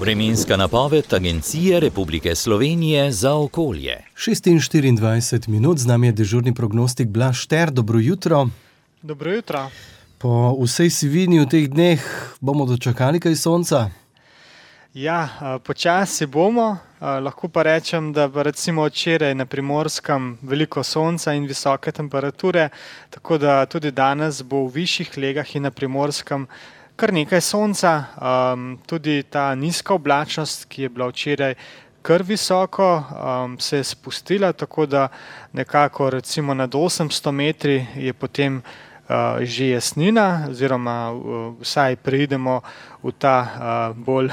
Vremenska napoved Agencije Republike Slovenije za okolje. 6:24 minut, z nami je dežurni prognostik Blaž Šter. Dobro jutro. Dobro jutro. Po vsej sivini v teh dneh bomo dočakali kaj sonca? Ja, počasi bomo. Lahko pa rečem, da recimo včeraj na Primorskem veliko sonca in visoke temperature, tako da tudi danes bo v višjih legah in na Primorskem kar nekaj sonca. Tudi ta nizka oblačnost, ki je bila včeraj kar visoko, se je spustila, tako da nekako recimo nad 800 metri je potem že jasnina, oziroma vsaj preidemo v ta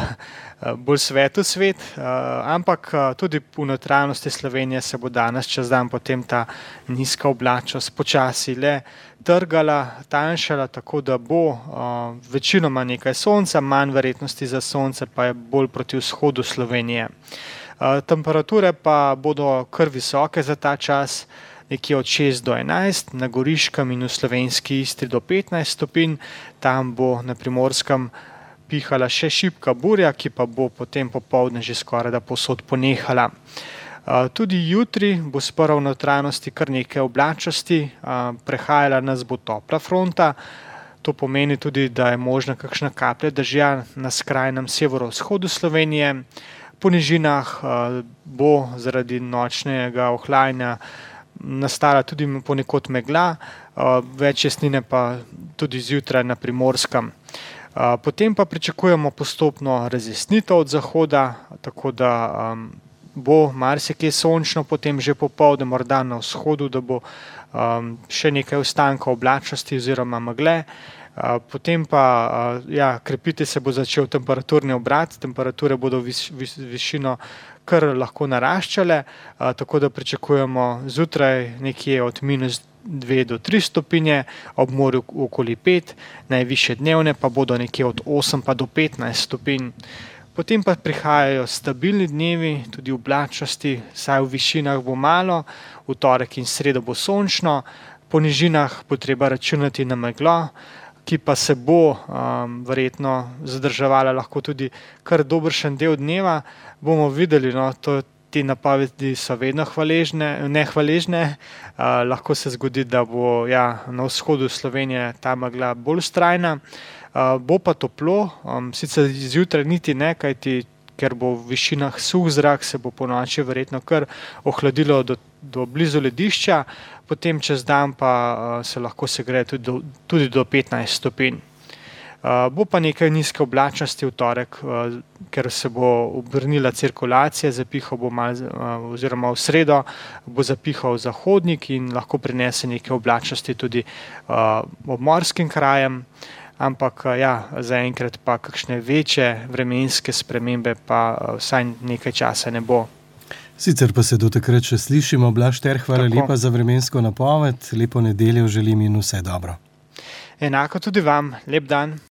bolj svetu svet, ampak tudi v notranjosti Slovenije se bo danes čez dan potem ta nizka oblačnost počasi le trgala, tanjšala, tako da bo večinoma nekaj sonca, manj verjetnosti za sonce pa je bolj proti vzhodu Slovenije. Temperature pa bodo kar visoke za ta čas, nekje od 6 do 11, na Goriškem in v Slovenski Istri do 15 stopinj, tam bo na Primorskem pihala še šibka burja, ki pa bo potem popoldne že skoraj da povsod ponehala. Tudi jutri bo sprva v notranjosti kar nekaj oblačnosti, prehajala nas bo topla fronta, to pomeni tudi, da je možna kakšna kaplja dežja na skrajnem severovzhodu Slovenije. Po nižinah bo zaradi nočnega ohlajanja nastala tudi ponekod megla, več jasnine pa tudi zjutraj na Primorskem. Potem pa pričakujemo postopno razjasnitev od zahoda, tako da bo marsikje sončno, potem že popoldne morda na vzhodu, da bo še nekaj ostankov oblačnosti oziroma megle. Potem pa krepiti se bo začel temperaturni obrat, temperature bodo višino kar lahko naraščale, tako da pričakujemo zjutraj nekje od -2 do 3 stopinje, ob morju okoli 5, najvišje dnevne pa bodo nekje od 8 pa do 15 stopinj. Potem pa prihajajo stabilni dnevi, tudi oblačnosti, saj v višinah bo malo, v torek in sredo bo sončno, po nižinah bo treba računati na meglo, ki pa se bo verjetno zadrževala lahko tudi kar dobršen del dneva. Bomo videli, te napovedi so vedno nehvaležne, lahko se zgodi, da bo na vzhodu Slovenije ta megla bolj vztrajna. Bo pa toplo, sicer zjutraj niti ne, kajti ker bo v višinah suh zrak, se bo ponoči verjetno kar ohladilo do blizu ledišča, potem čez dan pa se lahko segreje tudi do 15 stopinj. Bo pa nekaj nizke oblačnosti v torek, ker se bo obrnila cirkulacija, zapihal bo oziroma v sredo bo zapihal zahodnik in lahko prinese nekaj oblačnosti tudi obmorskim krajem. Ampak zaenkrat pa kakšne večje vremenske spremembe pa vsaj nekaj časa ne bo. Sicer pa se do takrat še slišimo. Blaž Šter, hvala lepa za vremensko napoved, lepo nedeljo želim in vse dobro. Enako tudi vam, lep dan.